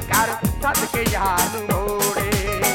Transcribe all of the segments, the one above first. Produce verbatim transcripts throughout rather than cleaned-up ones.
कर सदके यार नूं मोड़े।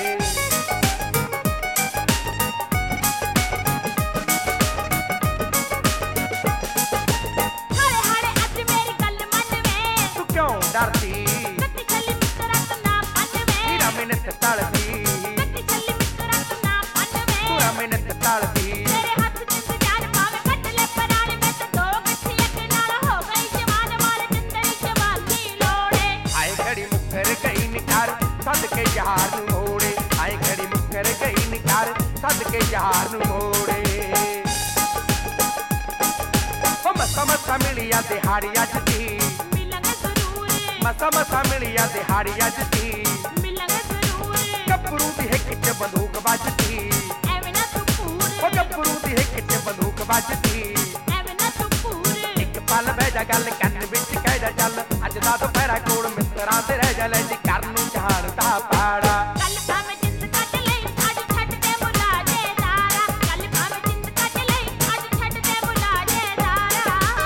हाले हाले अज मेरी गल मन वे, तू क्यों डरदी कट्टी छली मित्रा तू ना मन वे, हीरा मिन्नत तलदी कट्टी छली मित्रा तू ना मन वे, पूरा मिन्नत तलदी तेरे हाथ जिंद जान पावे कट ले पराने में तो दो गठिया के नाल हो गई जवान मार जिंदड़ी जवानी लोड़े। आए घड़ी मुखर गई निकार सदके यार नूं मोड़े। आए घड़ी मुखर गई निकार सदके यार नूं मोड़े। ओ मसा मसा मिली आ दिहाड़ी अज दी, मिलांगे जरूर मसा मसा मिली आ दिहाड़ी अज दी, मिलांगे जरूर गब्बरू दी हिक च बंदूक बजदी, एवें ना तू पूर ओ गब्बरू दी हिक च बंदूक बजदी। एवें ना तू पूर एक पल बह जा गल कंन विच कह जा चल अज दा दुपहरा कोल मित्तरां ते रह जा ले जी कर नूं जहान दा पाड़ा। कल भाਵੇਂ जिंद कट लई अज छੱਡ ਦੇ ਮੁਲਾਜੇ ਦਾਰਾ, कल भाਵੇਂ जिंद कट लई अज छੱਡ ਦੇ ਮੁਲਾਜੇ ਦਾਰਾ।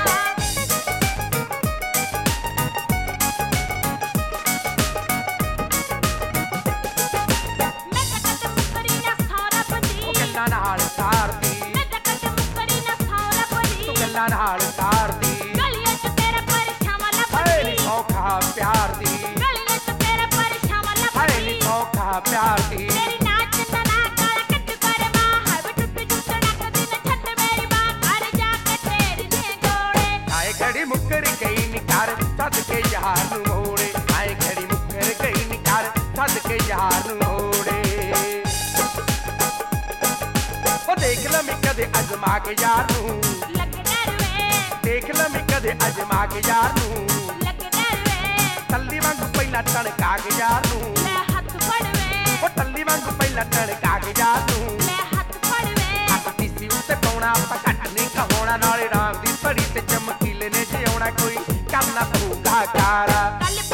मैं ਤਾਂ ਕਦੇ ਮੁਕਰੀ ਨਾ ਸਾਰਾ ਬੰਦੀ, ਉਹ ਗੱਲਾਂ ਨਾਲ ਸਾਰਦੀ मैं ਤਾਂ ਕਦੇ ਮੁਕਰੀ ਨਾ ਸਾਰਾ ਬੰਦੀ, ਤੂੰ ਗੱਲਾਂ ਨਾਲ ਸਾਰਦੀ ਗਲੀਆਂ 'ਚ ਤੇਰਾ ਪਰਛਾਵਾਂ ਹਾਏ ਲੱਭਦੀ, ਨੀ ਸੌਖਾ ਪਿਆਰ ਦੀ ਗਲੀਆਂ 'ਚ ਤੇਰਾ ਪਰਛਾਵਾਂ ਹਾਏ ਨੀ ਲੱਭਦੀ। ਸੌਖਾ ਪਿਆਰ ਦੀ तेरी नाच ना ना काला कट कर मां है वे टुट टुट नक दी न छट मेरी मां घर जाके तेरी ने जोड़े। ਆਏ ਘੜੀ ਮੁੱਕਰ ਗਈ ਨਿਕਾਰ ਸਦਕੇ ਯਾਰ ਨੂੰ ਮੋੜੇ। ਆਏ ਘੜੀ ਮੁੱਕਰ ਗਈ ਨਿਕਾਰ ਸਦਕੇ ਯਾਰ ਨੂੰ ਮੋੜੇ। ਉਹ ਦੇਖ ਲਵੀਂ ਕਦੇ ਅਜ਼ਮਾ ਕੇ ਯਾਰ ਨੂੰ, लग डरवे ਦੇਖ ਲਵੀਂ ਕਦੇ ਅਜ਼ਮਾ ਕੇ ਯਾਰ ਨੂੰ, लग डरवे ਟੱਲੀ ਵਾਂਗੂ ਪਹਿਲਾਂ ਟਣਕਾ ਕੇ ਯਾਰ ਨੂੰ, मैं हाथ फड़वे ਉਹ ਟੱਲੀ ਵਾਂਗੂ ਪਹਿਲਾਂ ਟਣਕਾ ਕੇ ਯਾਰ ਨੂੰ। मैं हाथ फड़वे ਹੱਥ ਤੀਸੀ ਉੱਤੇ ਪਾਉਣਾ ਆਪਾਂ ਘੱਟ ਨਹੀਂ ਕਹਾਉਣਾ ਨਾਲੇ ਰਾਮ ਦੀ ਧੜੀ ਤੇ ਚਮਕੀਲੇ ਨੇ ਜਿਉਣਾ ਕੋਈ ਕਰਨਾ ਪਊਗਾ ਕਾਰਾ। कल